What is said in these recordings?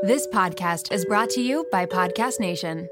This podcast is brought to you by Podcast Nation.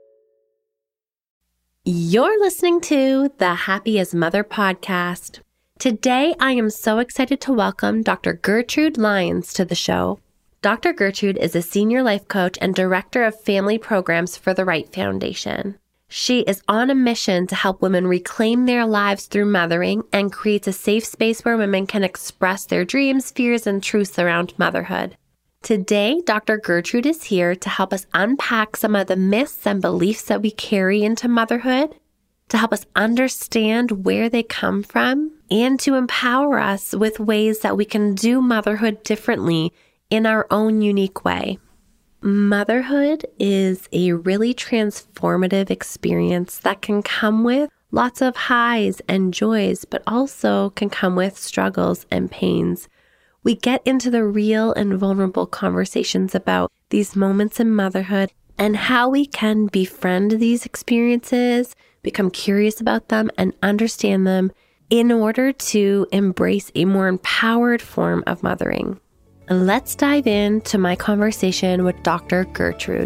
You're listening to the Happy as Mother podcast. Today, I am so excited to welcome Dr. Gertrude Lyons to the show. Dr. Gertrude is a senior life coach and director of family programs for the Wright Foundation. She is on a mission to help women reclaim their lives through mothering and creates a safe space where women can express their dreams, fears, and truths around motherhood. Today, Dr. Gertrude is here to help us unpack some of the myths and beliefs that we carry into motherhood, to help us understand where they come from, and to empower us with ways that we can do motherhood differently in our own unique way. Motherhood is a really transformative experience that can come with lots of highs and joys, but also can come with struggles and pains. We get into the real and vulnerable conversations about these moments in motherhood and how we can befriend these experiences, become curious about them, and understand them in order to embrace a more empowered form of mothering. Let's dive into my conversation with Dr. Gertrude.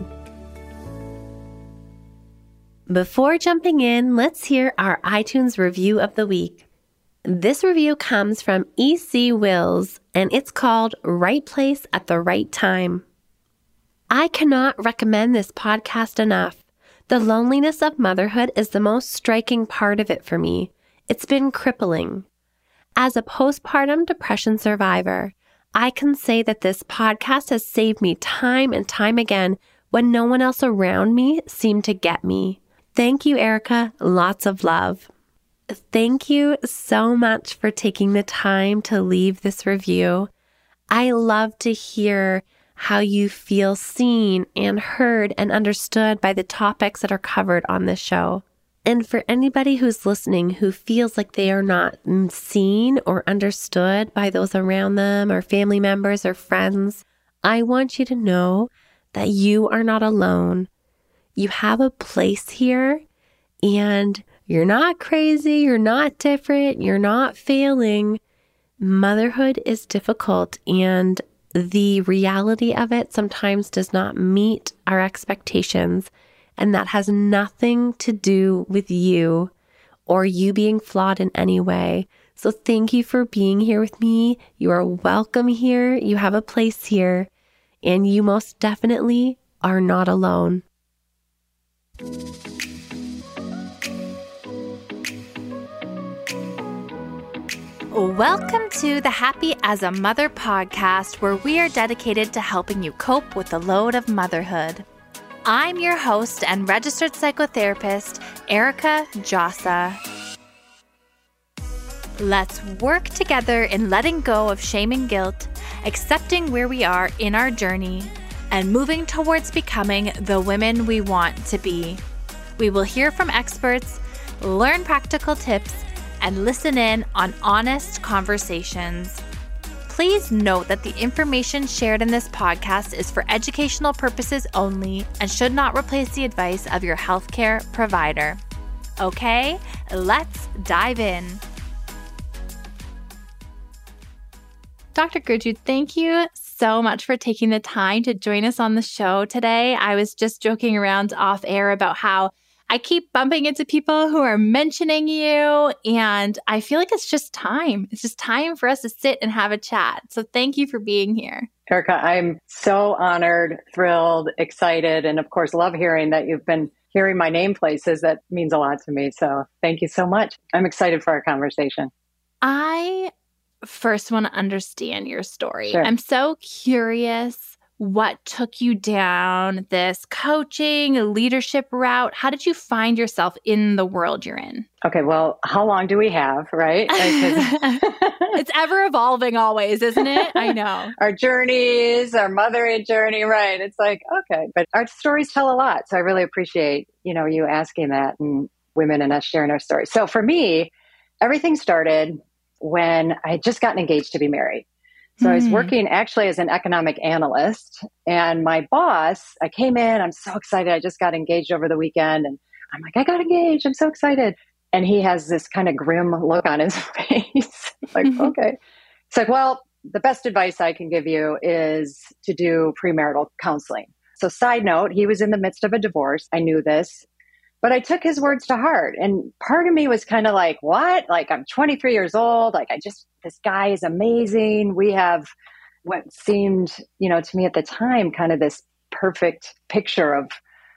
Before jumping in, let's hear our iTunes review of the week. This review comes from E.C. Wills, and it's called Right Place at the Right Time. I cannot recommend this podcast enough. The loneliness of motherhood is the most striking part of it for me. It's been crippling. As a postpartum depression survivor, I can say that this podcast has saved me time and time again when no one else around me seemed to get me. Thank you, Erica. Lots of love. Thank you so much for taking the time to leave this review. I love to hear how you feel seen and heard and understood by the topics that are covered on this show. And for anybody who's listening who feels like they are not seen or understood by those around them or family members or friends, I want you to know that you are not alone. You have a place here, and you're not crazy, you're not different, you're not failing. Motherhood is difficult, and the reality of it sometimes does not meet our expectations. And that has nothing to do with you or you being flawed in any way. So thank you for being here with me. You are welcome here. You have a place here. And you most definitely are not alone. Welcome to the Happy as a Mother podcast, where we are dedicated to helping you cope with the load of motherhood. I'm your host and registered psychotherapist, Erica Djossa. Let's work together in letting go of shame and guilt, accepting where we are in our journey, and moving towards becoming the women we want to be. We will hear from experts, learn practical tips, and listen in on honest conversations. Please note that the information shared in this podcast is for educational purposes only and should not replace the advice of your healthcare provider. Okay, let's dive in. Dr. Gertrude, thank you so much for taking the time to join us on the show today. I was just joking around off air about how I keep bumping into people who are mentioning you, and I feel like it's just time. It's just time for us to sit and have a chat. So thank you for being here. Erica, I'm so honored, thrilled, excited, and of course, love hearing that you've been hearing my name places. That means a lot to me. So thank you so much. I'm excited for our conversation. I first want to understand your story. Sure. I'm so curious what took you down this coaching, leadership route. How did you find yourself in the world you're in? Okay, well, how long do we have, right? It's ever evolving always, isn't it? I know. Our journeys, our mothering journey, right? It's like, okay, but our stories tell a lot. So I really appreciate, you asking that and women and us sharing our stories. So for me, everything started when I had just gotten engaged to be married. So I was working actually as an economic analyst, and my boss, I came in, I'm so excited. I just got engaged over the weekend, and I'm like, I got engaged. I'm so excited. And he has this kind of grim look on his face. Like, okay. It's like, well, the best advice I can give you is to do premarital counseling. So side note, he was in the midst of a divorce. I knew this, but I took his words to heart. And part of me was kind of like, what? Like, I'm 23 years old. Like, this guy is amazing. We have what seemed, to me at the time, kind of this perfect picture of,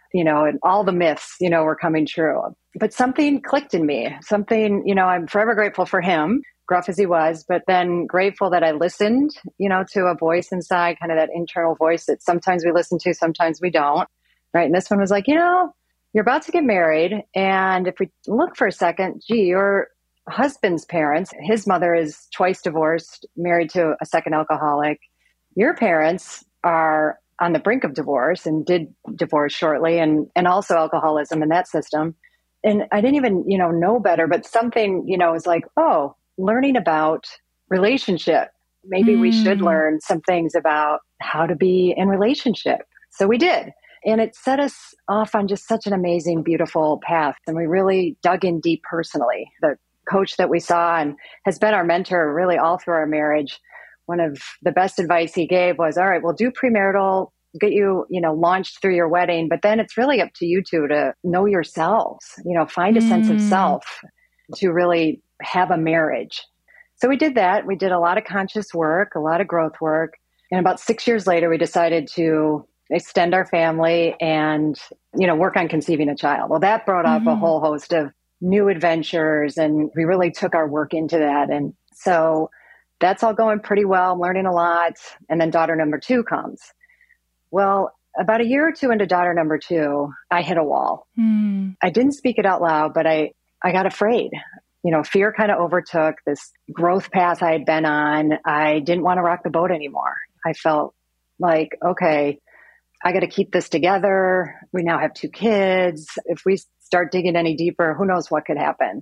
and all the myths, were coming true. But something clicked in me. Something, I'm forever grateful for him, gruff as he was, but then grateful that I listened, to a voice inside, kind of that internal voice that sometimes we listen to, sometimes we don't. Right. And this one was like, you're about to get married. And if we look for a second, your husband's parents, his mother is twice divorced, married to a second alcoholic. Your parents are on the brink of divorce and did divorce shortly, and also alcoholism in that system. And I didn't even, know better, but something, was like, oh, learning about relationship. Maybe we should learn some things about how to be in relationship. So we did. And it set us off on just such an amazing, beautiful path. And we really dug in deep personally. The coach that we saw and has been our mentor really all through our marriage, one of the best advice he gave was, all right, we'll do premarital, get you, launched through your wedding, but then it's really up to you two to know yourselves, find a sense of self to really have a marriage. So we did that. We did a lot of conscious work, a lot of growth work. And about 6 years later, we decided to extend our family and, work on conceiving a child. Well, that brought up a whole host of new adventures, and we really took our work into that. And so that's all going pretty well. I'm learning a lot. And then daughter number 2 comes. Well, about a year or two into daughter number 2, I hit a wall. I didn't speak it out loud, but I got afraid. Fear kind of overtook this growth path I had been on. I didn't want to rock the boat anymore. I felt like, okay, I got to keep this together. We now have 2 kids. If we start digging any deeper, who knows what could happen.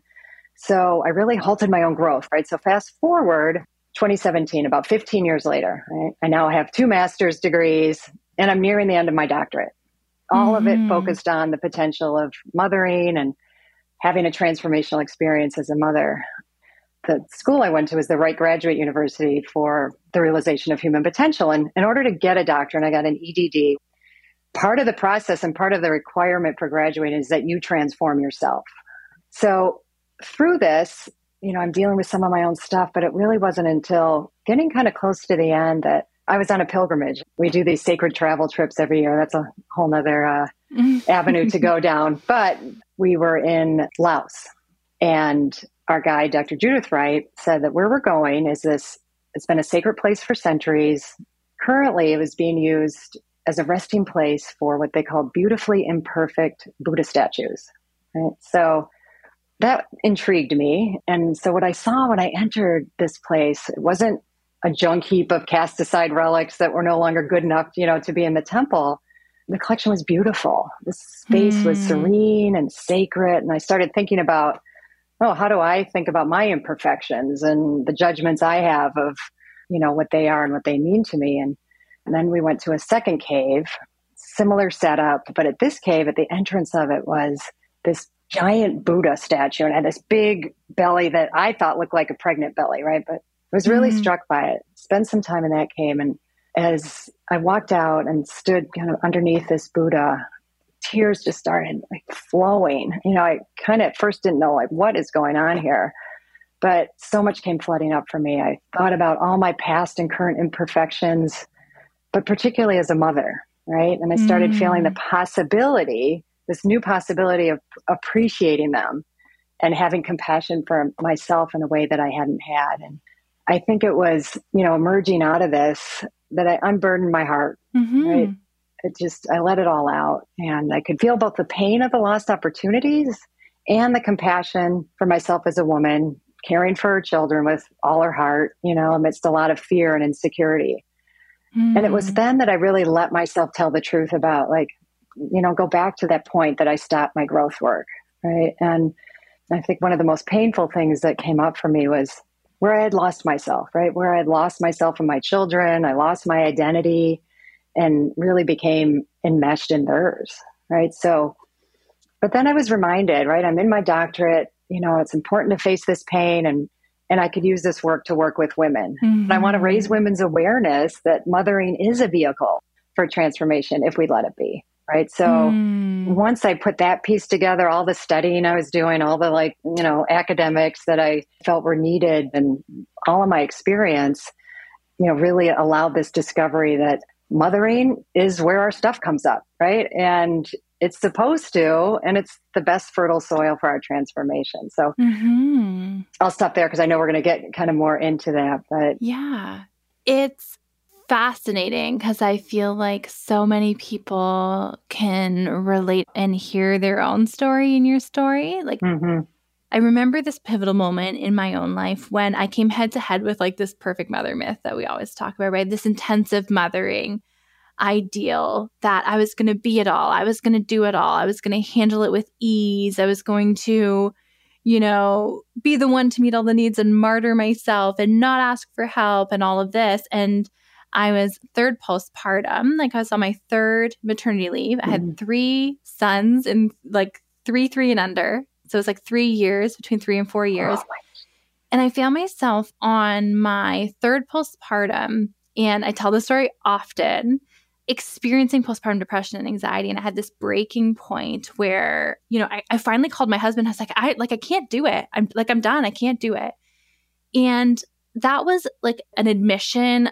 So I really halted my own growth, right? So fast forward 2017, about 15 years later, right? I now have 2 master's degrees and I'm nearing the end of my doctorate. All of it focused on the potential of mothering and having a transformational experience as a mother. The school I went to was the Wright Graduate University for the realization of human potential. And in order to get a doctorate, I got an EDD. Part of the process and part of the requirement for graduating is that you transform yourself. So through this, I'm dealing with some of my own stuff, but it really wasn't until getting kind of close to the end that I was on a pilgrimage. We do these sacred travel trips every year. That's a whole nother avenue to go down. But we were in Laos, and our guide, Dr. Judith Wright, said that where we're going is this, it's been a sacred place for centuries. Currently, it was being used as a resting place for what they call beautifully imperfect Buddha statues. Right? So that intrigued me. And so what I saw when I entered this place, it wasn't a junk heap of cast aside relics that were no longer good enough, to be in the temple. The collection was beautiful. The space was serene and sacred. And I started thinking about, how do I think about my imperfections and the judgments I have of, what they are and what they mean to me. And then we went to a second cave, similar setup, but at this cave, at the entrance of it was this giant Buddha statue, and had this big belly that I thought looked like a pregnant belly, right? But I was really struck by it. Spent some time in that cave, and as I walked out and stood kind of underneath this Buddha, tears just started flowing. I kind of at first didn't know what is going on here, but so much came flooding up for me. I thought about all my past and current imperfections, but particularly as a mother, right? And I started feeling the possibility, this new possibility of appreciating them and having compassion for myself in a way that I hadn't had. And I think it was, emerging out of this that I unburdened my heart, right? I let it all out, and I could feel both the pain of the lost opportunities and the compassion for myself as a woman, caring for her children with all her heart, amidst a lot of fear and insecurity. And it was then that I really let myself tell the truth about go back to that point that I stopped my growth work, right? And I think one of the most painful things that came up for me was where I had lost myself, right? Where I had lost myself and my children, I lost my identity and really became enmeshed in theirs, right? So, but then I was reminded, right? I'm in my doctorate, it's important to face this pain and and I could use this work to work with women. And I want to raise women's awareness that mothering is a vehicle for transformation if we let it be. Right. So once I put that piece together, all the studying I was doing, all the academics that I felt were needed, and all of my experience, really allowed this discovery that mothering is where our stuff comes up. Right. And it's supposed to, and it's the best fertile soil for our transformation. So I'll stop there because I know we're going to get kind of more into that. But yeah, it's fascinating because I feel like so many people can relate and hear their own story in your story. Like, I remember this pivotal moment in my own life when I came head to head with like this perfect mother myth that we always talk about, right? This intensive mothering ideal that I was going to be it all. I was going to do it all. I was going to handle it with ease. I was going to, be the one to meet all the needs and martyr myself and not ask for help and all of this. And I was third postpartum, like I was on my third maternity leave. I had 3 sons and like 3 and under. So it was like 3 years, between 3 and 4 years. And I found myself on my third postpartum, and I tell this story often, experiencing postpartum depression and anxiety. And I had this breaking point where, I finally called my husband. I was like, I can't do it. I'm done. I can't do it. And that was like an admission of,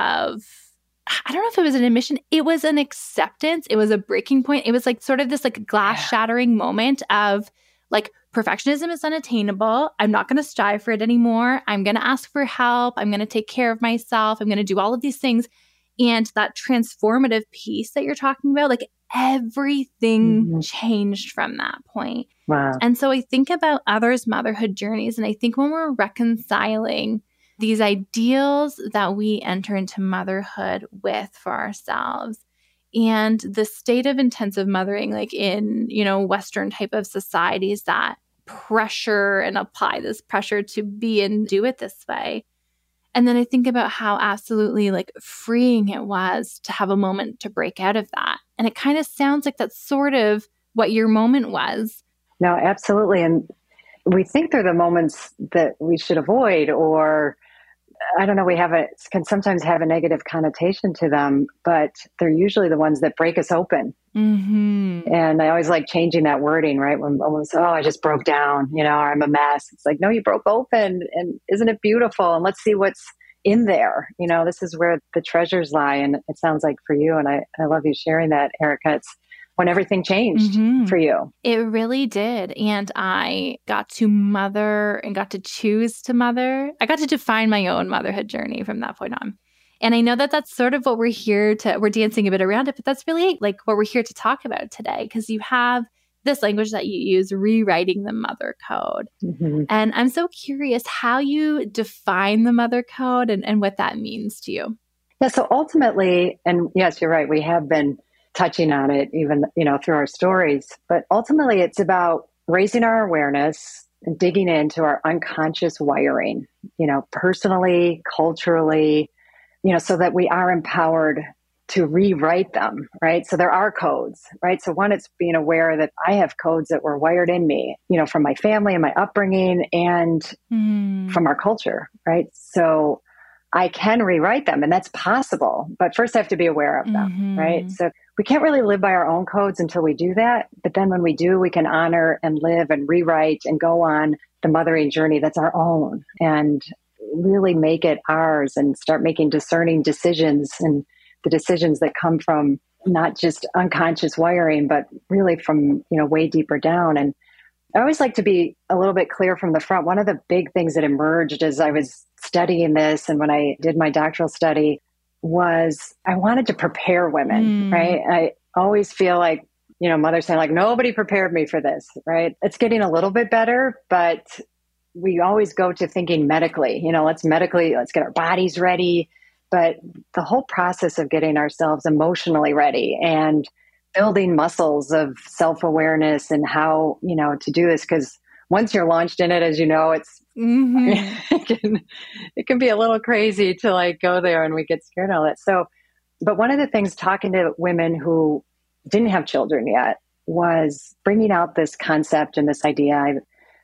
I don't know if it was an admission. It was an acceptance. It was a breaking point. It was like sort of this like glass shattering moment of like, perfectionism is unattainable. I'm not going to strive for it anymore. I'm going to ask for help. I'm going to take care of myself. I'm going to do all of these things. And that transformative piece that you're talking about, like everything changed from that point. Wow. And so I think about others' motherhood journeys. And I think when we're reconciling these ideals that we enter into motherhood with for ourselves and the state of intensive mothering, like in, Western type of societies that pressure and apply this pressure to be and do it this way. And then I think about how absolutely like freeing it was to have a moment to break out of that. And it kind of sounds like that's sort of what your moment was. No, absolutely. And we think they're the moments that we should avoid, or I don't know, can sometimes have a negative connotation to them, but they're usually the ones that break us open. And I always like changing that wording, right? When almost, I just broke down, or I'm a mess. It's like, no, you broke open, and isn't it beautiful? And let's see what's in there. This is where the treasures lie. And it sounds like for you, and I love you sharing that, Erica, it's when everything changed for you. It really did. And I got to mother and got to choose to mother. I got to define my own motherhood journey from that point on. And I know that that's sort of what we're dancing a bit around it, but that's really like what we're here to talk about today, because you have this language that you use, rewriting the mother code. And I'm so curious how you define the mother code and what that means to you. Yeah. So ultimately, and yes, you're right, we have been touching on it even, through our stories, but ultimately it's about raising our awareness and digging into our unconscious wiring, personally, culturally, so that we are empowered to rewrite them, right? So there are codes, right? So one, it's being aware that I have codes that were wired in me, from my family and my upbringing and from our culture, right? So I can rewrite them, and that's possible, but first I have to be aware of them, right? So we can't really live by our own codes until we do that. But then when we do, we can honor and live and rewrite and go on the mothering journey that's our own and really make it ours and start making discerning decisions, and the decisions that come from not just unconscious wiring, but really from, way deeper down. And I always like to be a little bit clear from the front. One of the big things that emerged as I was studying this and when I did my doctoral study was I wanted to prepare women, right? I always feel like, mothers saying like, nobody prepared me for this, right? It's getting a little bit better, but we always go to thinking medically, let's get our bodies ready. But the whole process of getting ourselves emotionally ready and building muscles of self-awareness and how, to do this, because once you're launched in it, as you know, it's it can be a little crazy to like go there, and we get scared of it. So, but one of the things talking to women who didn't have children yet was bringing out this concept and this idea.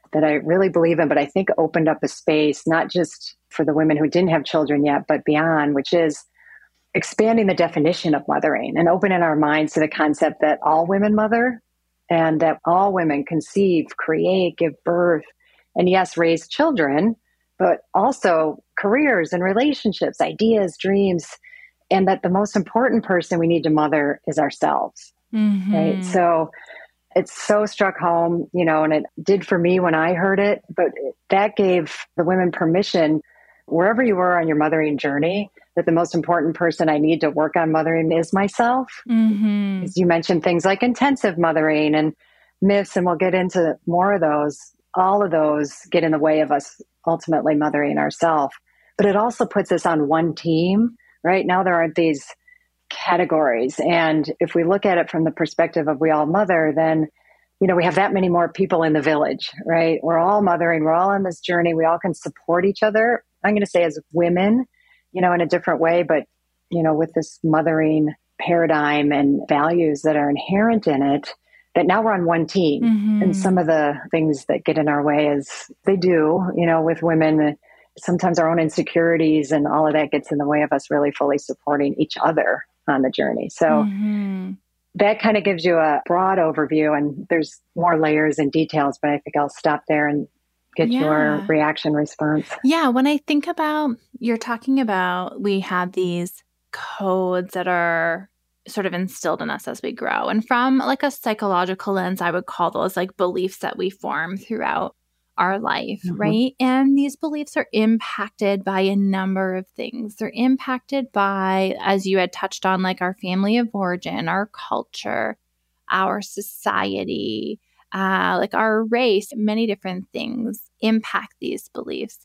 that I really believe in, but I think opened up a space, not just for the women who didn't have children yet, but beyond, which is expanding the definition of mothering and opening our minds to the concept that all women mother and that all women conceive, create, give birth, and yes, raise children, but also careers and relationships, ideas, dreams, and that the most important person we need to mother is ourselves. Mm-hmm. Right. So it's so struck home, and it did for me when I heard it, but that gave the women permission, wherever you were on your mothering journey, that the most important person I need to work on mothering is myself. Mm-hmm. As you mentioned, things like intensive mothering and myths, and we'll get into more of those. All of those get in the way of us ultimately mothering ourselves. But it also puts us on one team. Right now, there aren't these categories. And if we look at it from the perspective of we all mother, then, we have that many more people in the village, right? We're all mothering. We're all on this journey. We all can support each other. I'm going to say as women, in a different way, but, with this mothering paradigm and values that are inherent in it, that now we're on one team. Mm-hmm. And some of the things that get in our way is they do, with women, sometimes our own insecurities and all of that gets in the way of us really fully supporting each other on the journey. So mm-hmm. that kind of gives you a broad overview, and there's more layers and details, but I think I'll stop there and get your reaction response. Yeah. When I think about, you're talking about, we have these codes that are sort of instilled in us as we grow. And from like a psychological lens, I would call those like beliefs that we form throughout our life, mm-hmm. right? And these beliefs are impacted by a number of things. They're impacted by, as you had touched on, like our family of origin, our culture, our society, like our race. Many different things impact these beliefs.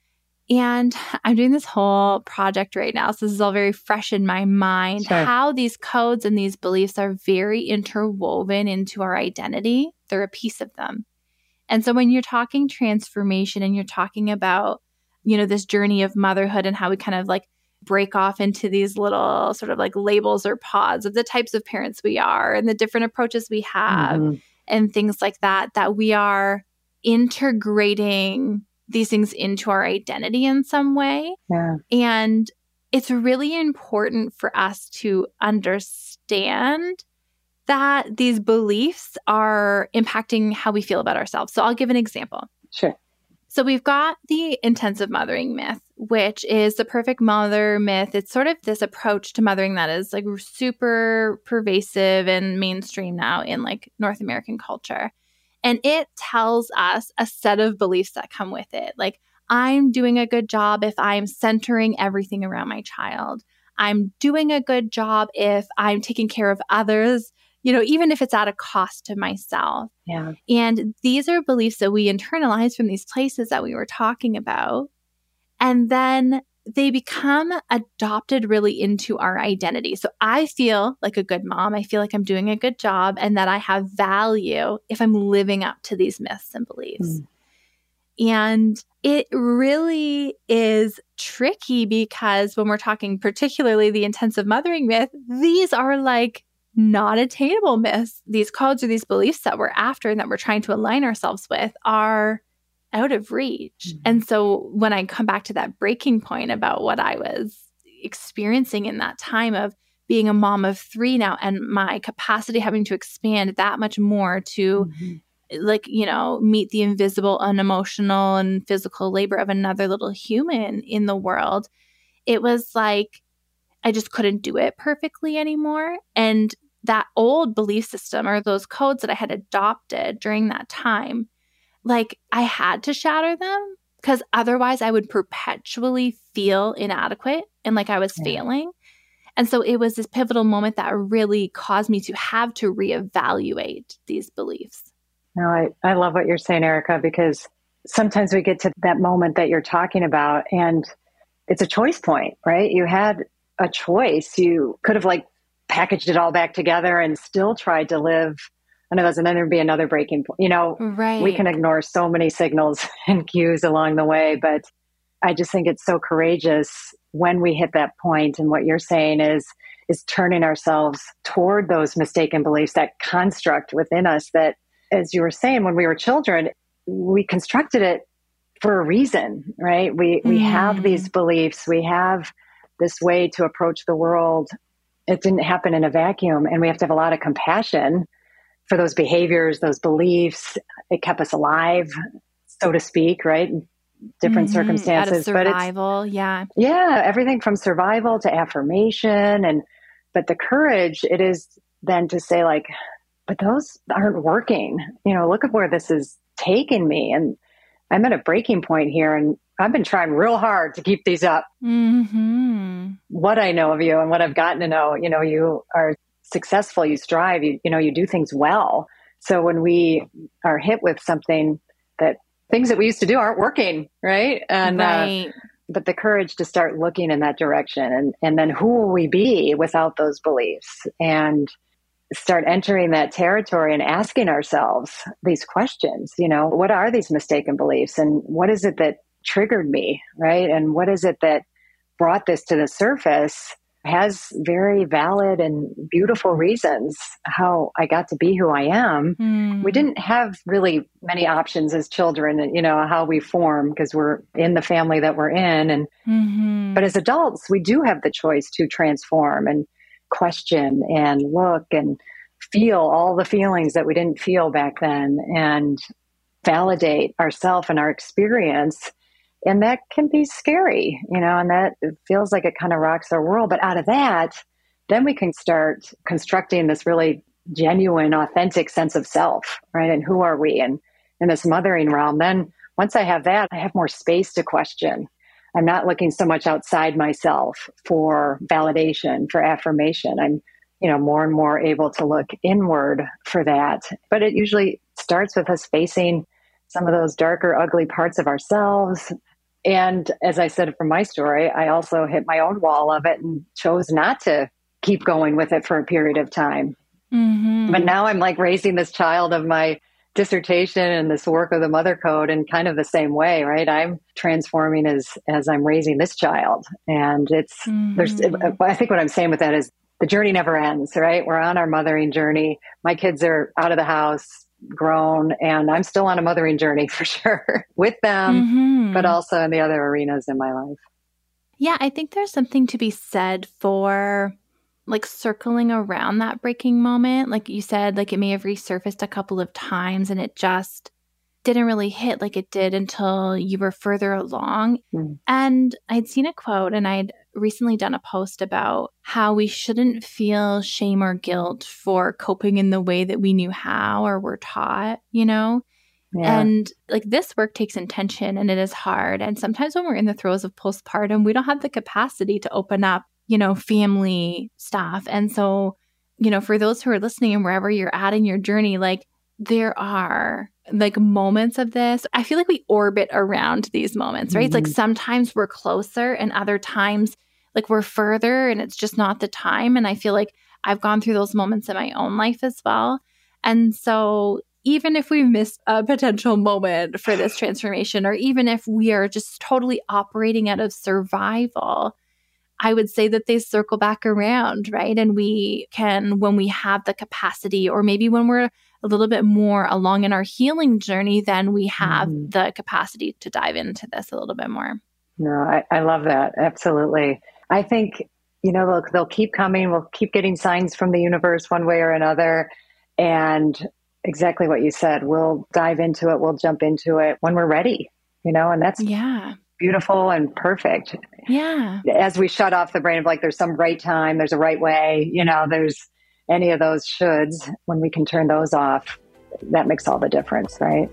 And I'm doing this whole project right now, so this is all very fresh in my mind, Sure. how these codes and these beliefs are very interwoven into our identity. They're a piece of them. And so when you're talking transformation and you're talking about, this journey of motherhood and how we kind of like break off into these little sort of like labels or pods of the types of parents we are and the different approaches we have mm-hmm. and things like that, that we are integrating these things into our identity in some way. Yeah. And it's really important for us to understand that these beliefs are impacting how we feel about ourselves. So I'll give an example. Sure. So we've got the intensive mothering myth, which is the perfect mother myth. It's sort of this approach to mothering that is like super pervasive and mainstream now in like North American culture. And it tells us a set of beliefs that come with it. Like, I'm doing a good job if I'm centering everything around my child. I'm doing a good job if I'm taking care of others, even if it's at a cost to myself. Yeah. And these are beliefs that we internalize from these places that we were talking about. And then they become adopted really into our identity. So I feel like a good mom. I feel like I'm doing a good job and that I have value if I'm living up to these myths and beliefs. And it really is tricky because when we're talking particularly the intensive mothering myth, these are like not attainable myths. These codes or these beliefs that we're after and that we're trying to align ourselves with are out of reach. Mm-hmm. And so when I come back to that breaking point about what I was experiencing in that time of being a mom of 3 now and my capacity having to expand that much more to meet the invisible, unemotional, and physical labor of another little human in the world, it was like I just couldn't do it perfectly anymore. And that old belief system or those codes that I had adopted during that time, like I had to shatter them because otherwise I would perpetually feel inadequate and like I was failing. And so it was this pivotal moment that really caused me to have to reevaluate these beliefs. No, I love what you're saying, Erica, because sometimes we get to that moment that you're talking about and it's a choice point, right? You had a choice. You could have like packaged it all back together and still tried to live. I know that's and then there'd be another breaking point. Right. We can ignore so many signals and cues along the way, but I just think it's so courageous when we hit that point. And what you're saying is turning ourselves toward those mistaken beliefs, that construct within us that, as you were saying, when we were children, we constructed it for a reason, right? We have these beliefs. We have this way to approach the world. It didn't happen in a vacuum, and we have to have a lot of compassion for those behaviors, those beliefs. It kept us alive, so to speak, right? Different circumstances. Out of survival, yeah. Yeah, everything from survival to affirmation. But the courage, it is then to say like, but those aren't working. Look at where this is taking me. And I'm at a breaking point here, and I've been trying real hard to keep these up. Mm-hmm. What I know of you and what I've gotten to know, you are successful, you strive, you do things well. So when we are hit with something that things that we used to do aren't working, right? And right. But the courage to start looking in that direction, and then who will we be without those beliefs, and start entering that territory and asking ourselves these questions. What are these mistaken beliefs, and what is it that triggered me, right? And what is it that brought this to the surface? Has very valid and beautiful reasons how I got to be who I am. We didn't have really many options as children, how we form, because we're in the family that we're in. But as adults, we do have the choice to transform and question and look and feel all the feelings that we didn't feel back then, and validate ourselves and our experience. And that can be scary, and that it feels like it kind of rocks our world. But out of that, then we can start constructing this really genuine, authentic sense of self, right? And who are we? And in this mothering realm, then once I have that, I have more space to question. I'm not looking so much outside myself for validation, for affirmation. I'm, more and more able to look inward for that. But it usually starts with us facing some of those darker, ugly parts of ourselves. And as I said from my story, I also hit my own wall of it and chose not to keep going with it for a period of time. But now I'm like raising this child of my dissertation and this work of the Mother Code in kind of the same way, right? I'm transforming as I'm raising this child. And I think what I'm saying with that is the journey never ends, right? We're on our mothering journey. My kids are out of the house, grown, and I'm still on a mothering journey for sure with them, but also in the other arenas in my life. Yeah, I think there's something to be said for like circling around that breaking moment. Like you said, like it may have resurfaced a couple of times and it just didn't really hit like it did until you were further along. And I'd seen a quote, and I'd recently done a post about how we shouldn't feel shame or guilt for coping in the way that we knew how or were taught, Yeah. And like this work takes intention, and it is hard. And sometimes when we're in the throes of postpartum, we don't have the capacity to open up, family stuff. And so, for those who are listening and wherever you're at in your journey, like there are like moments of this. I feel like we orbit around these moments, right? It's like sometimes we're closer and other times like we're further and it's just not the time. And I feel like I've gone through those moments in my own life as well. And so even if we miss a potential moment for this transformation, or even if we are just totally operating out of survival, I would say that they circle back around, right? And we can, when we have the capacity, or maybe when we're a little bit more along in our healing journey, then we have the capacity to dive into this a little bit more. No, I love that. Absolutely. I think, they'll keep coming. We'll keep getting signs from the universe one way or another. And exactly what you said, we'll dive into it. We'll jump into it when we're ready, and that's beautiful and perfect. Yeah. As we shut off the brain of like, there's some right time, there's a right way, there's any of those shoulds. When we can turn those off, that makes all the difference, right?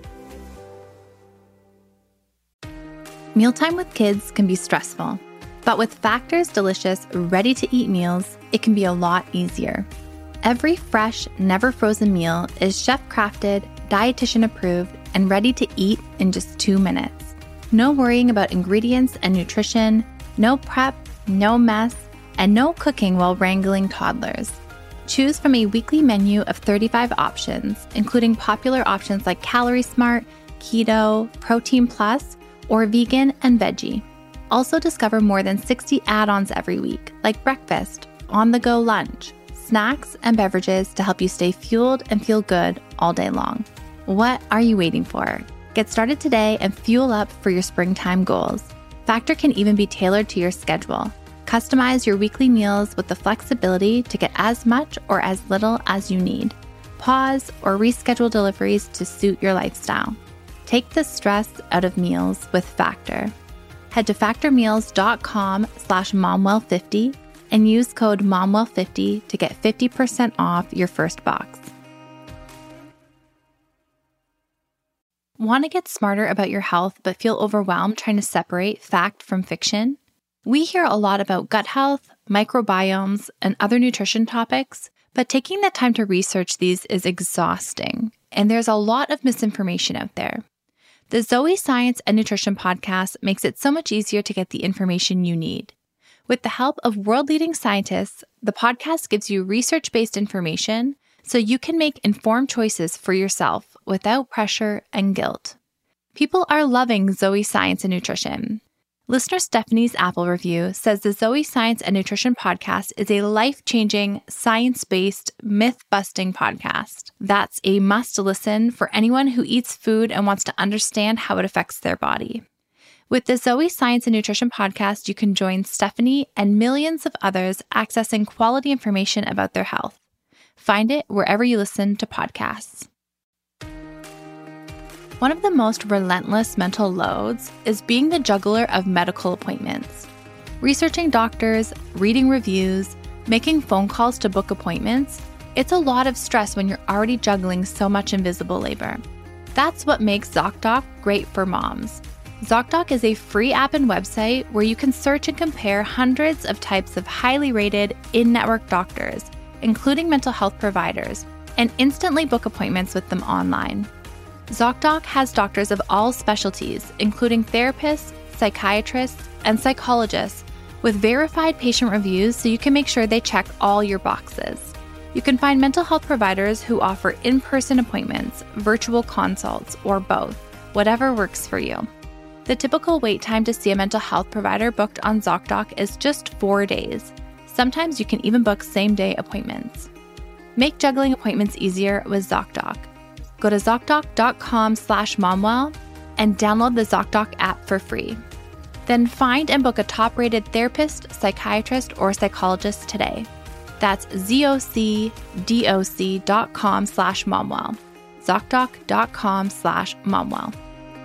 Mealtime with kids can be stressful, but with Factor's delicious, ready-to-eat meals, it can be a lot easier. Every fresh, never frozen meal is chef-crafted, dietitian approved, and ready to eat in just 2 minutes. No worrying about ingredients and nutrition, no prep, no mess, and no cooking while wrangling toddlers. Choose from a weekly menu of 35 options, including popular options like Calorie Smart, Keto, Protein Plus, or Vegan and Veggie. Also discover more than 60 add-ons every week, like breakfast, on-the-go lunch, snacks, and beverages to help you stay fueled and feel good all day long. What are you waiting for? Get started today and fuel up for your springtime goals. Factor can even be tailored to your schedule. Customize your weekly meals with the flexibility to get as much or as little as you need. Pause or reschedule deliveries to suit your lifestyle. Take the stress out of meals with Factor. Head to factormeals.com/momwell50 and use code momwell50 to get 50% off your first box. Want to get smarter about your health but feel overwhelmed trying to separate fact from fiction? We hear a lot about gut health, microbiomes, and other nutrition topics, but taking the time to research these is exhausting, and there's a lot of misinformation out there. The Zoe Science and Nutrition podcast makes it so much easier to get the information you need. With the help of world-leading scientists, the podcast gives you research-based information so you can make informed choices for yourself without pressure and guilt. People are loving Zoe Science and Nutrition. Listener Stephanie's Apple review says the Zoe Science and Nutrition podcast is a life-changing, science-based, myth-busting podcast. That's a must-listen for anyone who eats food and wants to understand how it affects their body. With the Zoe Science and Nutrition podcast, you can join Stephanie and millions of others accessing quality information about their health. Find it wherever you listen to podcasts. One of the most relentless mental loads is being the juggler of medical appointments. Researching doctors, reading reviews, making phone calls to book appointments, it's a lot of stress when you're already juggling so much invisible labor. That's what makes ZocDoc great for moms. ZocDoc is a free app and website where you can search and compare hundreds of types of highly rated in-network doctors, including mental health providers, and instantly book appointments with them online. ZocDoc has doctors of all specialties, including therapists, psychiatrists, and psychologists, with verified patient reviews so you can make sure they check all your boxes. You can find mental health providers who offer in-person appointments, virtual consults, or both, whatever works for you. The typical wait time to see a mental health provider booked on ZocDoc is just 4 days. Sometimes you can even book same-day appointments. Make juggling appointments easier with ZocDoc. Go to ZocDoc.com/momwell and download the ZocDoc app for free. Then find and book a top-rated therapist, psychiatrist, or psychologist today. That's ZocDoc.com/momwell. ZocDoc.com/momwell.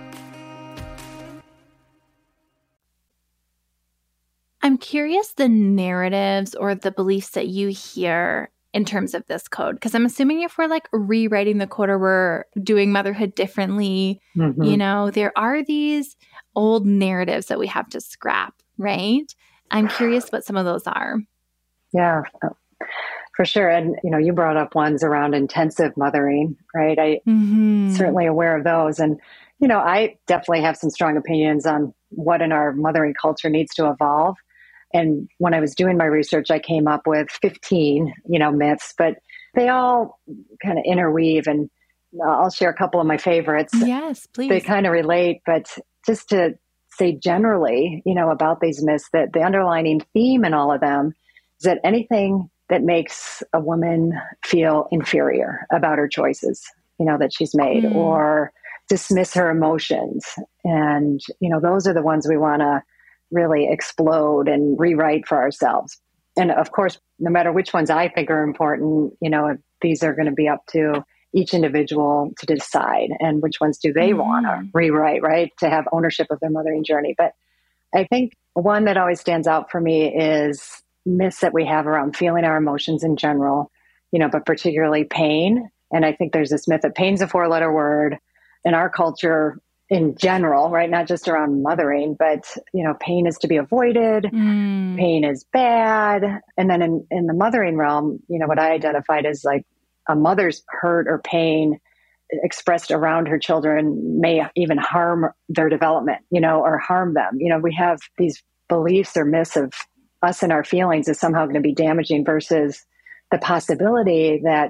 I'm curious the narratives or the beliefs that you hear in terms of this code, because I'm assuming if we're like rewriting the code or we're doing motherhood differently, there are these old narratives that we have to scrap, right? I'm curious what some of those are. Yeah, for sure. And, you brought up ones around intensive mothering, right? I'm certainly aware of those. And, I definitely have some strong opinions on what in our mothering culture needs to evolve. And when I was doing my research, I came up with 15, myths, but they all kind of interweave. And I'll share a couple of my favorites. Yes, please. They kind of relate, but just to say generally, about these myths, that the underlying theme in all of them is that anything that makes a woman feel inferior about her choices, that she's made, or dismiss her emotions. And, those are the ones we want to really explode and rewrite for ourselves. And of course, no matter which ones I think are important, these are going to be up to each individual to decide, and which ones do they want to rewrite, right? To have ownership of their mothering journey. But I think one that always stands out for me is myths that we have around feeling our emotions in general, but particularly pain. And I think there's this myth that pain's a 4-letter word in our culture in general, right? Not just around mothering, but, pain is to be avoided. Pain is bad. And then in the mothering realm, what I identified as like a mother's hurt or pain expressed around her children may even harm their development, or harm them. We have these beliefs or myths of us and our feelings is somehow going to be damaging, versus the possibility that,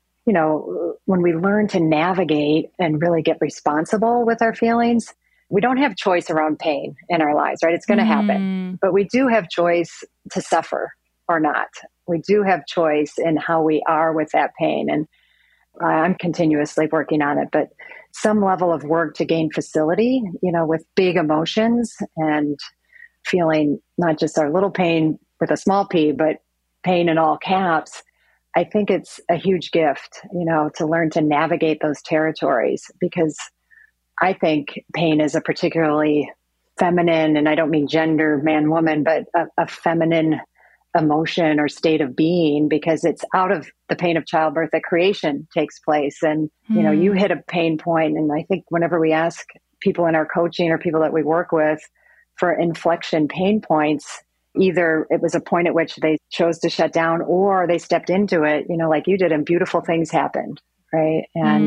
when we learn to navigate and really get responsible with our feelings, we don't have choice around pain in our lives, right? It's going to happen, but we do have choice to suffer or not. We do have choice in how we are with that pain. And I'm continuously working on it, but some level of work to gain facility, with big emotions and feeling not just our little pain with a small p, but pain in all caps. I think it's a huge gift, to learn to navigate those territories, because I think pain is a particularly feminine, and I don't mean gender, man, woman, but a feminine emotion or state of being, because it's out of the pain of childbirth that creation takes place. And, you hit a pain point. And I think whenever we ask people in our coaching or people that we work with for inflection pain points, either it was a point at which they chose to shut down or they stepped into it, like you did, and beautiful things happened. Right.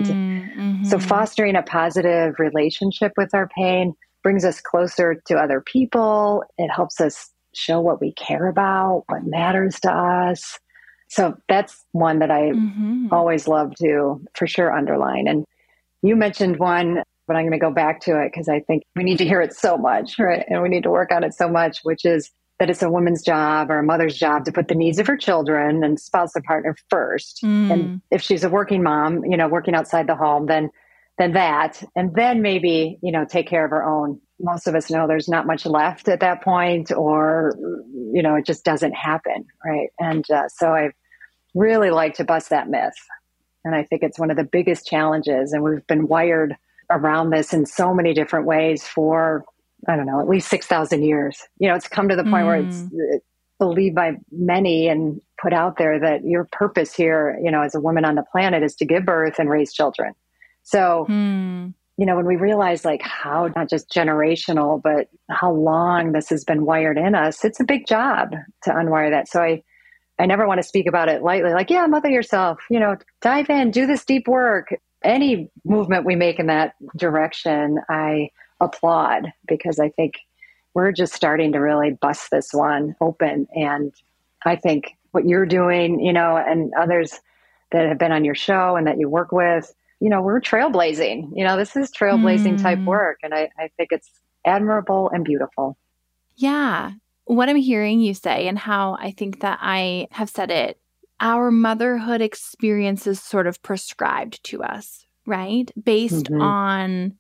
And so fostering a positive relationship with our pain brings us closer to other people. It helps us show what we care about, what matters to us. So that's one that I always love to, for sure, underline. And you mentioned one, but I'm going to go back to it because I think we need to hear it so much, right? And we need to work on it so much, which is that it's a woman's job or a mother's job to put the needs of her children and spouse and partner first. And if she's a working mom, working outside the home, then that, and then maybe, take care of her own. Most of us know there's not much left at that point, or, it just doesn't happen. Right. And so I really like to bust that myth. And I think it's one of the biggest challenges. And we've been wired around this in so many different ways for, I don't know, at least 6,000 years. It's come to the point where it's believed by many and put out there that your purpose here, as a woman on the planet, is to give birth and raise children. So, when we realize how not just generational, but how long this has been wired in us, it's a big job to unwire that. So I never want to speak about it lightly, yeah, mother yourself, dive in, do this deep work. Any movement we make in that direction, I applaud, because I think we're just starting to really bust this one open. And I think what you're doing, and others that have been on your show and that you work with, we're trailblazing. This is trailblazing type work. And I think it's admirable and beautiful. Yeah. What I'm hearing you say, and how I think that I have said it, our motherhood experience is sort of prescribed to us, right? Based on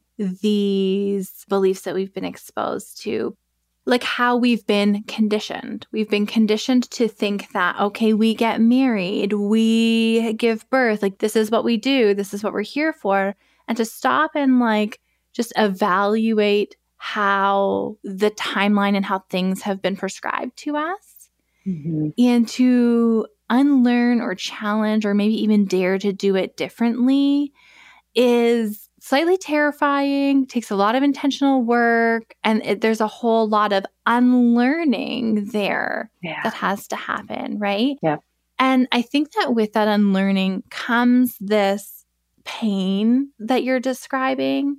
these beliefs that we've been exposed to, like how we've been conditioned. We've been conditioned to think that, okay, we get married, we give birth, this is what we do, this is what we're here for. And to stop and just evaluate how the timeline and how things have been prescribed to us, and to unlearn or challenge or maybe even dare to do it differently is slightly terrifying, takes a lot of intentional work, and there's a whole lot of unlearning there that has to happen, right? Yeah. And I think that with that unlearning comes this pain that you're describing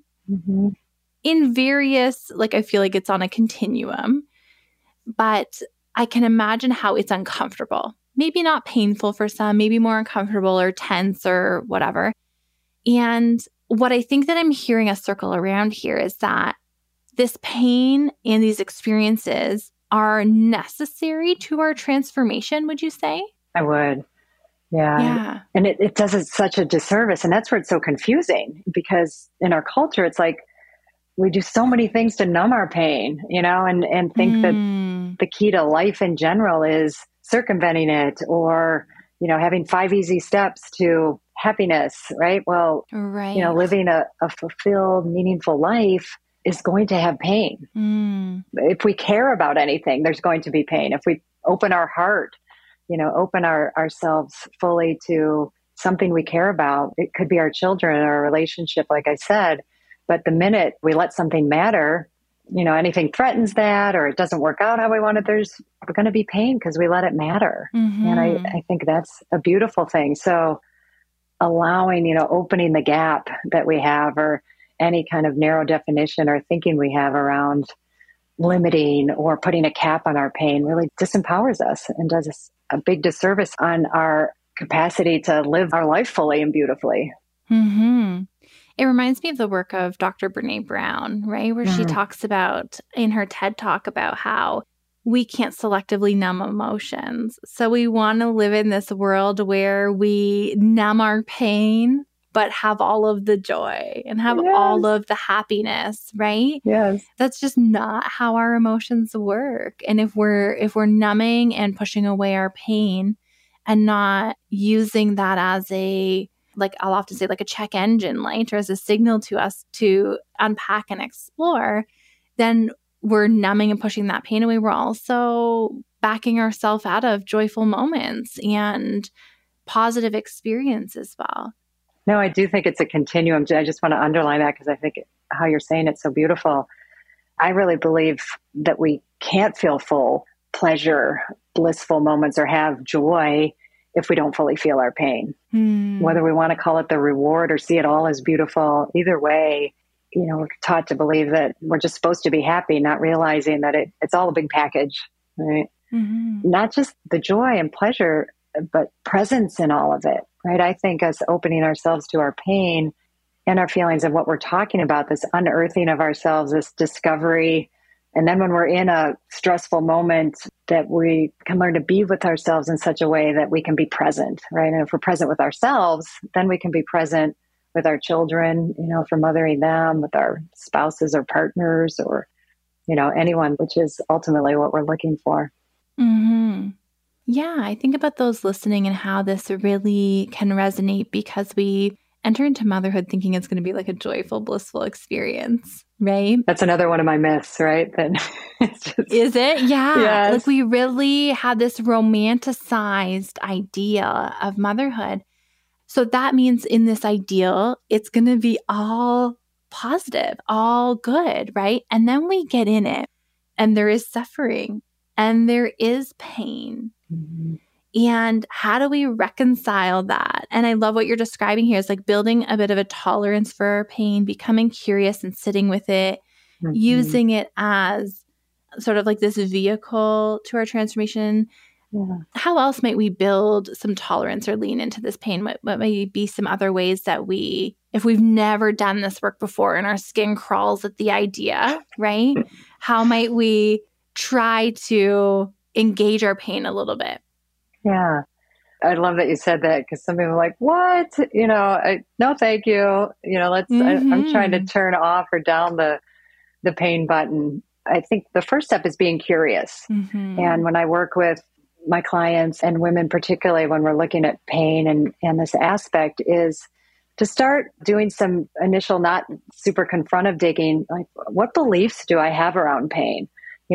in various, I feel like it's on a continuum, but I can imagine how it's uncomfortable. Maybe not painful for some, maybe more uncomfortable or tense or whatever. And what I think that I'm hearing us circle around here is that this pain and these experiences are necessary to our transformation, would you say? I would. Yeah. And it does us such a disservice. And that's where it's so confusing, because in our culture, it's we do so many things to numb our pain, and think that the key to life in general is circumventing it, or, having 5 easy steps to happiness, right? Well, living a fulfilled, meaningful life is going to have pain. If we care about anything, there's going to be pain. If we open our heart, open ourselves fully to something we care about, it could be our children or a relationship, like I said. But the minute we let something matter, anything threatens that, or it doesn't work out how we wanted, there's going to be pain because we let it matter. And I think that's a beautiful thing. So allowing, opening the gap that we have, or any kind of narrow definition or thinking we have around limiting or putting a cap on our pain, really disempowers us and does us a big disservice on our capacity to live our life fully and beautifully. It reminds me of the work of Dr. Brene Brown, right? Where she talks about in her TED Talk about how we can't selectively numb emotions. So we want to live in this world where we numb our pain, but have all of the joy and have all of the happiness, right? Yes. That's just not how our emotions work. And if we're numbing and pushing away our pain and not using that as a, like I'll often say, like a check engine light or as a signal to us to unpack and explore, then we're numbing and pushing that pain away. We're also backing ourselves out of joyful moments and positive experiences as well. No, I do think it's a continuum. I just want to underline that because I think how you're saying it's so beautiful. I really believe that we can't feel full pleasure, blissful moments, or have joy if we don't fully feel our pain. Whether we want to call it the reward or see it all as beautiful, either way, we're taught to believe that we're just supposed to be happy, not realizing that it's all a big package, right? Not just the joy and pleasure, but presence in all of it, right? I think us opening ourselves to our pain and our feelings of what we're talking about, this unearthing of ourselves, this discovery. And then when we're in a stressful moment, that we can learn to be with ourselves in such a way that we can be present, right? And if we're present with ourselves, then we can be present with our children, for mothering them, with our spouses or partners or, anyone, which is ultimately what we're looking for. Yeah, I think about those listening and how this really can resonate because we enter into motherhood thinking it's going to be like a joyful, blissful experience, right? That's another one of my myths, right? Is it? Yeah. Yes. Like we really have this romanticized idea of motherhood. So that means in this ideal, it's going to be all positive, all good, right? And then we get in it and there is suffering and there is pain. And how do we reconcile that? And I love what you're describing here is like building a bit of a tolerance for our pain, becoming curious and sitting with it, using it as sort of like this vehicle to our transformation. How else might we build some tolerance or lean into this pain? What may be some other ways that we, if we've never done this work before and our skin crawls at the idea, right? How might we try to engage our pain a little bit? Yeah. I love that you said that because some people are like, what? No, thank you. I'm trying to turn off or down the pain button. I think the first step is being curious. And when I work with my clients and women, particularly when we're looking at pain and this aspect is to start doing some initial, not super confrontive digging, like what beliefs do I have around pain?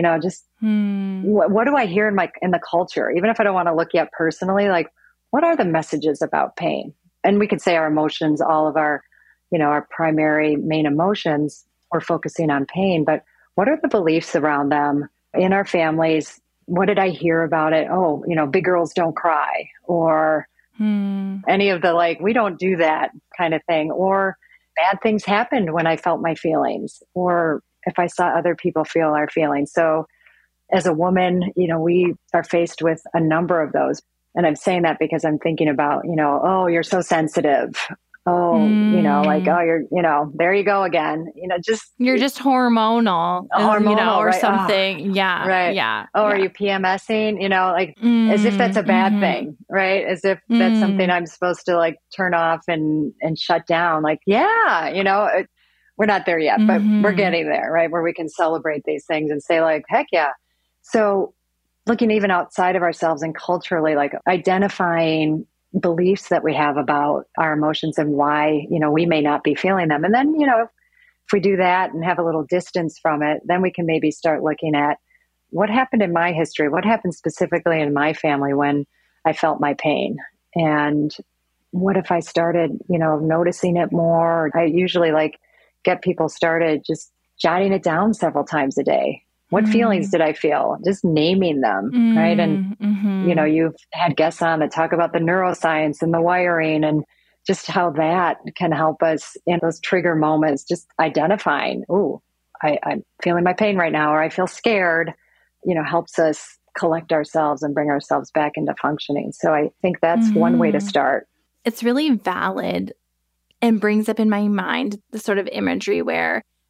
What do I hear in the culture? Even if I don't want to look yet personally, like what are the messages about pain? And we could say our emotions, all of our, our primary main emotions, we're focusing on pain, but what are the beliefs around them in our families? What did I hear about it? Oh, big girls don't cry or any of the we don't do that kind of thing, or bad things happened when I felt my feelings, or if I saw other people feel our feelings. So as a woman, we are faced with a number of those. And I'm saying that because I'm thinking about, oh, you're so sensitive. Oh, you're, there you go again. You're just hormonal, or right? something. Yeah. Right. Yeah. Are you PMSing? As if that's a bad thing, right? As if that's something I'm supposed to turn off and shut down. We're not there yet, but we're getting there, right? Where we can celebrate these things and say heck yeah. So looking even outside of ourselves and culturally, identifying beliefs that we have about our emotions and why, we may not be feeling them. And then, if we do that and have a little distance from it, then we can maybe start looking at what happened in my history, what happened specifically in my family when I felt my pain. And what if I started, noticing it more? I usually get people started just jotting it down several times a day. What feelings did I feel? Just naming them, right? And, you've had guests on that talk about the neuroscience and the wiring and just how that can help us in those trigger moments, just identifying, I'm feeling my pain right now, or I feel scared, helps us collect ourselves and bring ourselves back into functioning. So I think that's one way to start. It's really valid and brings up in my mind the sort of imagery where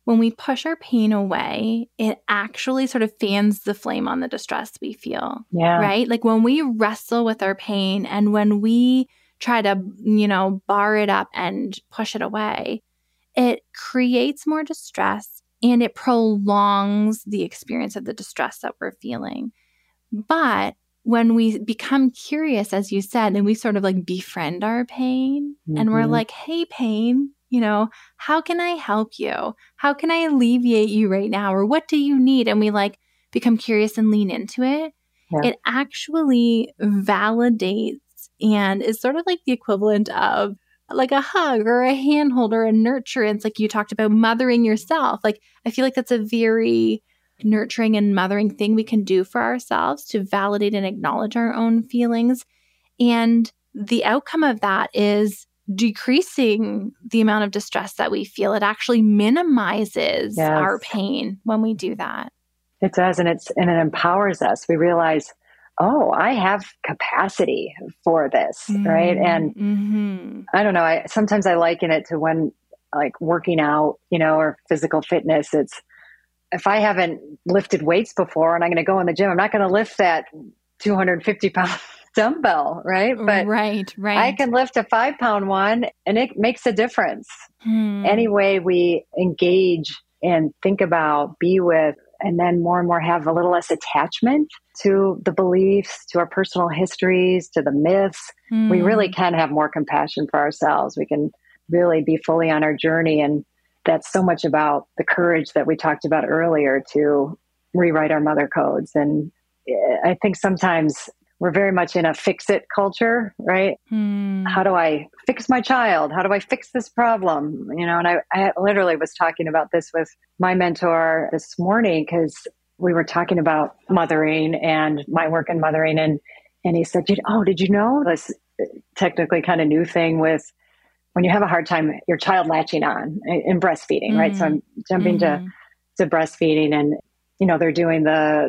when we push our pain away, it actually sort of fans the flame on the distress we feel. Yeah. Right? Like when we wrestle with our pain and when we try to, bar it up and push it away, it creates more distress and it prolongs the experience of the distress that we're feeling. But when we become curious, as you said, and we sort of like befriend our pain and we're like, hey, pain, how can I help you? How can I alleviate you right now? Or what do you need? And we like become curious and lean into it. Yeah. It actually validates and is sort of like the equivalent of like a hug or a handhold or a nurturance. Like you talked about mothering yourself. Like I feel like that's a very nurturing and mothering thing we can do for ourselves to validate and acknowledge our own feelings. And the outcome of that is decreasing the amount of distress that we feel. It actually minimizes our pain when we do that. It does. And it empowers us. We realize, oh, I have capacity for this. Right. And I don't know, sometimes I liken it to when like working out, or physical fitness. It's, if I haven't lifted weights before and I'm going to go in the gym, I'm not going to lift that 250-pound dumbbell, right? But right. I can lift a 5-pound one and it makes a difference. Any way we engage and think about, be with, and then more and more have a little less attachment to the beliefs, to our personal histories, to the myths, we really can have more compassion for ourselves. We can really be fully on our journey. And that's so much about the courage that we talked about earlier to rewrite our mother codes. And I think sometimes we're very much in a fix-it culture, right? How do I fix my child? How do I fix this problem? And I literally was talking about this with my mentor this morning because we were talking about mothering and my work in mothering. And he said, did you know this technically kind of new thing with when you have a hard time, your child latching on in breastfeeding, right? So I'm jumping to breastfeeding and, they're doing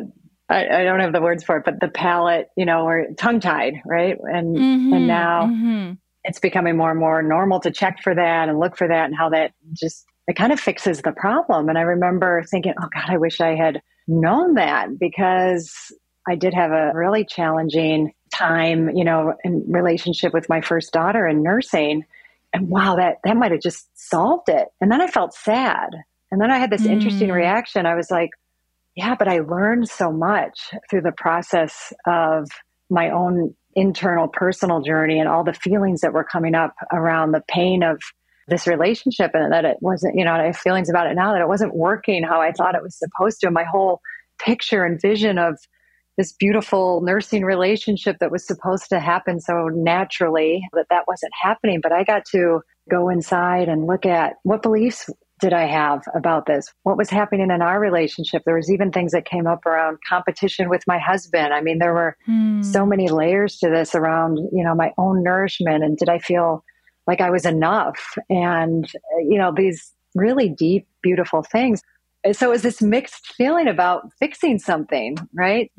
I don't have the words for it, but the palate, or tongue tied, right? And now it's becoming more and more normal to check for that and look for that and how that it kind of fixes the problem. And I remember thinking, oh God, I wish I had known that because I did have a really challenging time, in relationship with my first daughter in nursing. And wow, that might have just solved it. And then I felt sad. And then I had this interesting reaction. I was like, yeah, but I learned so much through the process of my own internal personal journey and all the feelings that were coming up around the pain of this relationship and that it wasn't, I have feelings about it now that it wasn't working how I thought it was supposed to. My whole picture and vision of this beautiful nursing relationship that was supposed to happen so naturally that wasn't happening. But I got to go inside and look at what beliefs did I have about this? What was happening in our relationship? There was even things that came up around competition with my husband. I mean, there were so many layers to this around, my own nourishment. And did I feel like I was enough? And, these really deep, beautiful things. So it was this mixed feeling about fixing something, right?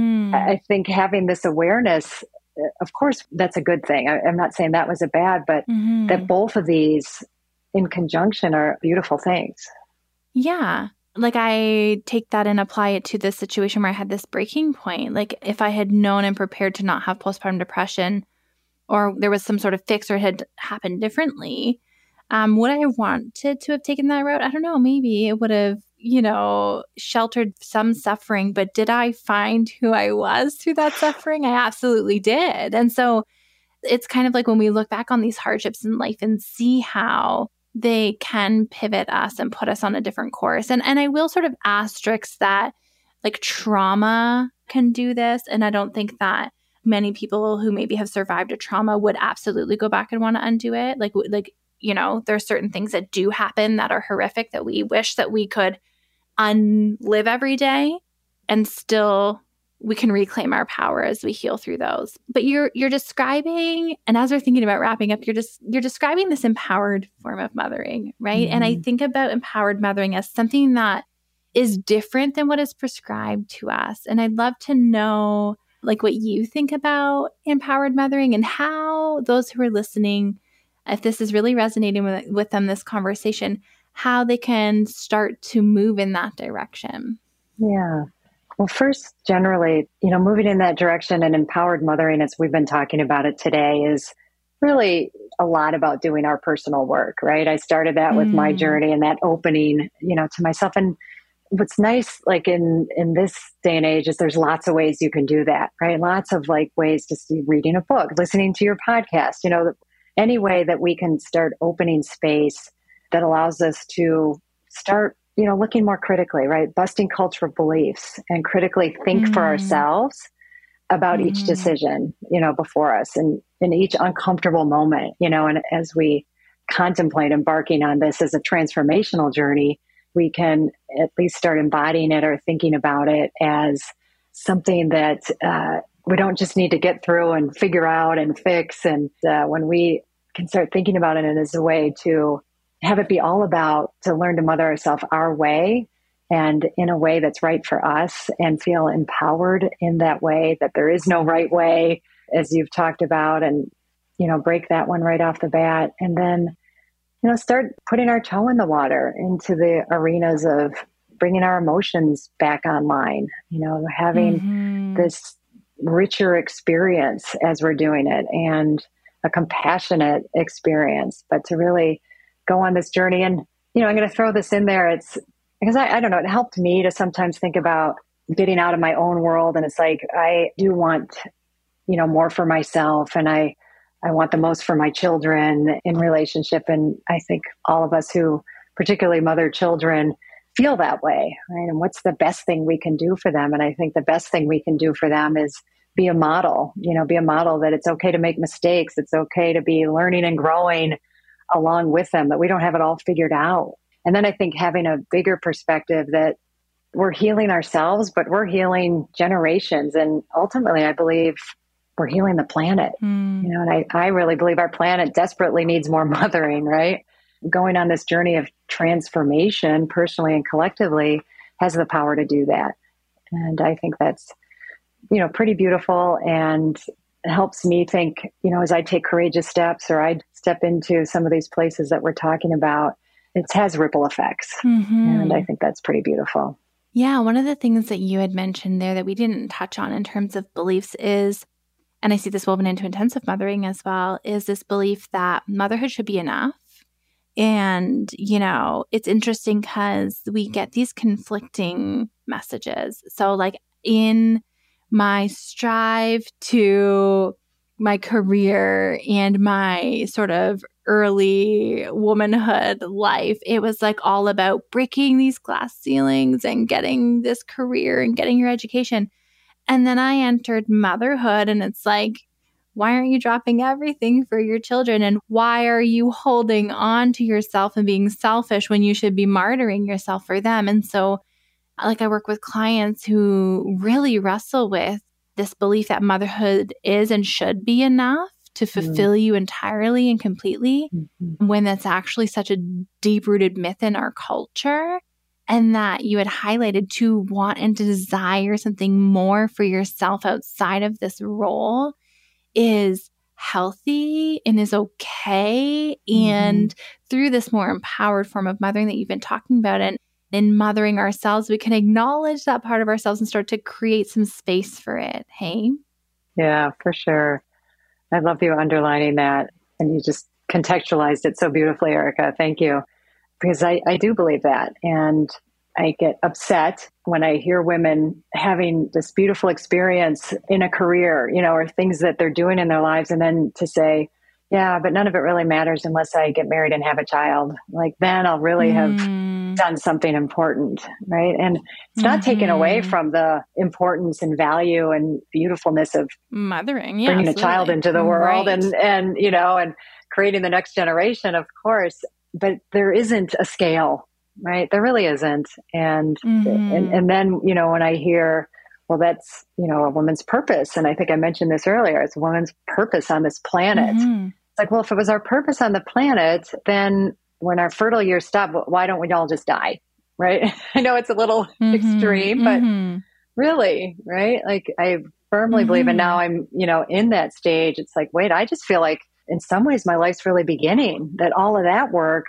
I think having this awareness, of course, that's a good thing. I'm not saying that was a bad, but that both of these in conjunction are beautiful things. Yeah. Like I take that and apply it to this situation where I had this breaking point. Like if I had known and prepared to not have postpartum depression or there was some sort of fix or it had happened differently, would I have wanted to have taken that route? I don't know. Maybe it would have, sheltered some suffering, but did I find who I was through that suffering? I absolutely did. And so it's kind of like when we look back on these hardships in life and see how they can pivot us and put us on a different course. And I will sort of asterisk that like trauma can do this. And I don't think that many people who maybe have survived a trauma would absolutely go back and want to undo it. Like, there are certain things that do happen that are horrific that we wish that we could unlive every day and still we can reclaim our power as we heal through those. But you're describing, and as we're thinking about wrapping up, you're describing this empowered form of mothering, right? And I think about empowered mothering as something that is different than what is prescribed to us. And I'd love to know like what you think about empowered mothering and how those who are listening, if this is really resonating with them, this conversation, how they can start to move in that direction? Yeah. Well, first, generally, moving in that direction and empowered mothering, as we've been talking about it today, is really a lot about doing our personal work, right? I started that with my journey and that opening, to myself. And what's nice, like in this day and age, is there's lots of ways you can do that, right? Lots of like ways to see, reading a book, listening to your podcast, any way that we can start opening space that allows us to start, looking more critically, right? Busting cultural beliefs and critically think for ourselves about each decision, before us and in each uncomfortable moment, and as we contemplate embarking on this as a transformational journey, we can at least start embodying it or thinking about it as something that we don't just need to get through and figure out and fix. And when we can start thinking about it as a way to have it be all about to learn to mother ourselves our way and in a way that's right for us and feel empowered in that way, that there is no right way, as you've talked about, and, break that one right off the bat. And then, start putting our toe in the water into the arenas of bringing our emotions back online, having this richer experience as we're doing it and a compassionate experience, but to really go on this journey. And, I'm going to throw this in there. It's because I don't know, it helped me to sometimes think about getting out of my own world. And it's like, I do want, more for myself. And I want the most for my children in relationship. And I think all of us who particularly mother children feel that way, right? And what's the best thing we can do for them? And I think the best thing we can do for them is be a model, be a model that it's okay to make mistakes. It's okay to be learning and growing along with them, that we don't have it all figured out. And then I think having a bigger perspective that we're healing ourselves, but we're healing generations. And ultimately, I believe we're healing the planet, and I really believe our planet desperately needs more mothering, right? Going on this journey of transformation personally and collectively has the power to do that. And I think that's, pretty beautiful and helps me think, as I take courageous steps or I step into some of these places that we're talking about, it has ripple effects. And I think that's pretty beautiful. Yeah. One of the things that you had mentioned there that we didn't touch on in terms of beliefs is, and I see this woven into intensive mothering as well, is this belief that motherhood should be enough. And, it's interesting because we get these conflicting messages. So like in my strive to my career and my sort of early womanhood life, it was like all about breaking these glass ceilings and getting this career and getting your education. And then I entered motherhood and it's like, why aren't you dropping everything for your children? And why are you holding on to yourself and being selfish when you should be martyring yourself for them? And so like I work with clients who really wrestle with this belief that motherhood is and should be enough to fulfill you entirely and completely, when that's actually such a deep-rooted myth in our culture. And that you had highlighted to want and to desire something more for yourself outside of this role is healthy and is okay. And through this more empowered form of mothering that you've been talking about, and in mothering ourselves, we can acknowledge that part of ourselves and start to create some space for it. Hey? Yeah, for sure. I love you underlining that. And you just contextualized it so beautifully, Erica. Thank you. Because I do believe that. And I get upset when I hear women having this beautiful experience in a career, or things that they're doing in their lives. And then to say, yeah, but none of it really matters unless I get married and have a child. Like then I'll really have done something important, right? And it's not taken away from the importance and value and beautifulness of mothering, bringing a child into the world and and creating the next generation, of course. But there isn't a scale, right? There really isn't. And and then, when I hear, well, that's, a woman's purpose. And I think I mentioned this earlier, it's a woman's purpose on this planet. It's like, well, if it was our purpose on the planet, then when our fertile years stop, why don't we all just die? Right? I know it's a little extreme, but really, right? Like I firmly believe, and now I'm, in that stage, it's like, wait, I just feel like in some ways my life's really beginning, that all of that work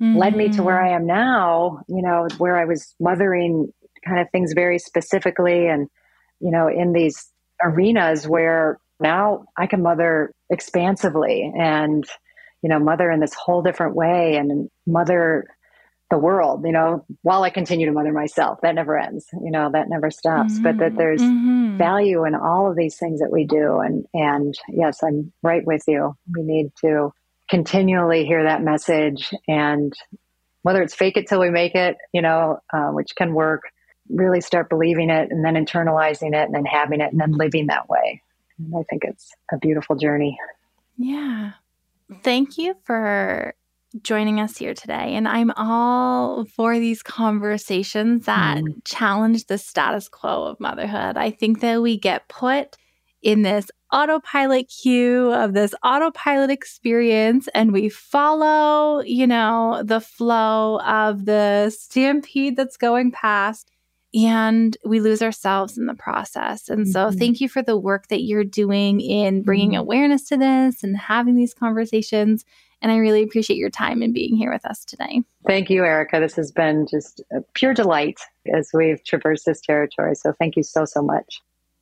led me to where I am now, where I was mothering kind of things very specifically and, in these arenas where now I can mother expansively and, mother in this whole different way and mother the world, while I continue to mother myself. That never ends, that never stops, but that there's value in all of these things that we do. And yes, I'm right with you. We need to continually hear that message, and whether it's fake it till we make it, which can work, really start believing it and then internalizing it and then having it and then living that way. And I think it's a beautiful journey. Yeah. Thank you for joining us here today. And I'm all for these conversations that challenge the status quo of motherhood. I think that we get put in this autopilot queue of this autopilot experience, and we follow, the flow of the stampede that's going past, and we lose ourselves in the process. And so thank you for the work that you're doing in bringing awareness to this and having these conversations. And I really appreciate your time and being here with us today. Thank you, Erica. This has been just a pure delight as we've traversed this territory. So thank you so, so much.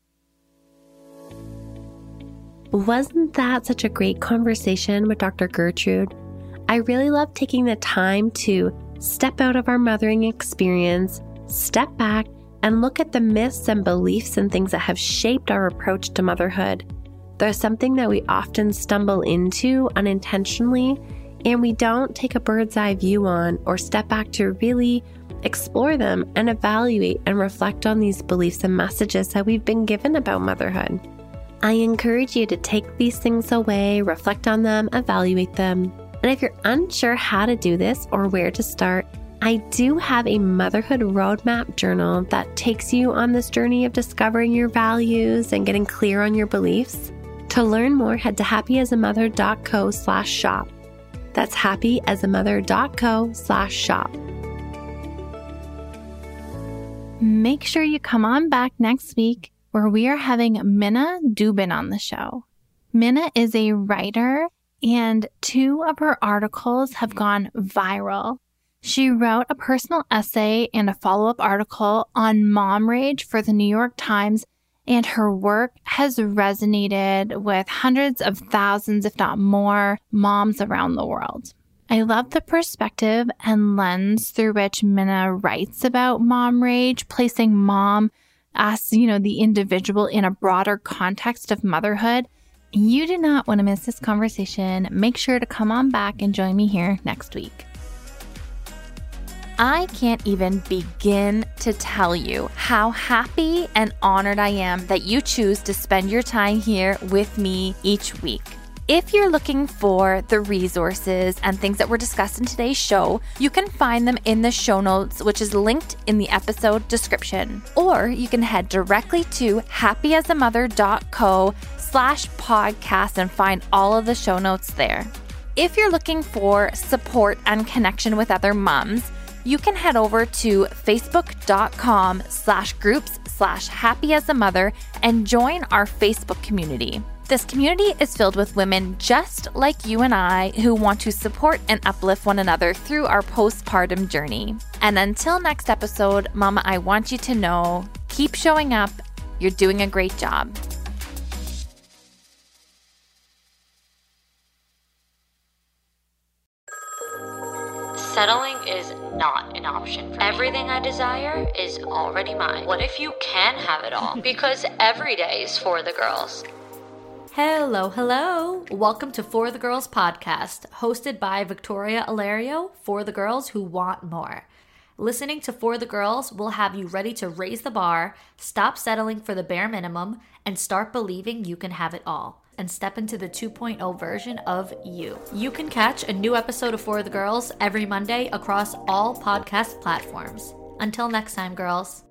Wasn't that such a great conversation with Dr. Gertrude? I really love taking the time to step out of our mothering experience, step back, and look at the myths and beliefs and things that have shaped our approach to motherhood. There's something that we often stumble into unintentionally, and we don't take a bird's eye view on or step back to really explore them and evaluate and reflect on these beliefs and messages that we've been given about motherhood. I encourage you to take these things away, reflect on them, evaluate them. And if you're unsure how to do this or where to start, I do have a motherhood roadmap journal that takes you on this journey of discovering your values and getting clear on your beliefs. To learn more, head to happyasamother.co/shop. That's happyasamother.co/shop. Make sure you come on back next week where we are having Minna Dubin on the show. Minna is a writer, and 2 of her articles have gone viral. She wrote a personal essay and a follow-up article on mom rage for the New York Times, and her work has resonated with hundreds of thousands, if not more, moms around the world. I love the perspective and lens through which Minna writes about mom rage, placing mom as, the individual in a broader context of motherhood. You do not want to miss this conversation. Make sure to come on back and join me here next week. I can't even begin to tell you how happy and honored I am that you choose to spend your time here with me each week. If you're looking for the resources and things that were discussed in today's show, you can find them in the show notes, which is linked in the episode description. Or you can head directly to happyasamother.co/podcast and find all of the show notes there. If you're looking for support and connection with other moms, you can head over to facebook.com/groups/happyasamother and join our Facebook community. This community is filled with women just like you and I who want to support and uplift one another through our postpartum journey. And until next episode, Mama, I want you to know, keep showing up. You're doing a great job. Settling is not an option for me. Everything I desire is already mine. What if you can have it all? Because every day is for the girls. Hello. Welcome to For the Girls podcast, hosted by Victoria Alario for the girls who want more. Listening to For the Girls will have you ready to raise the bar, stop settling for the bare minimum, and start believing you can have it all, and step into the 2.0 version of you. You can catch a new episode of For the Girls every Monday across all podcast platforms. Until next time, girls.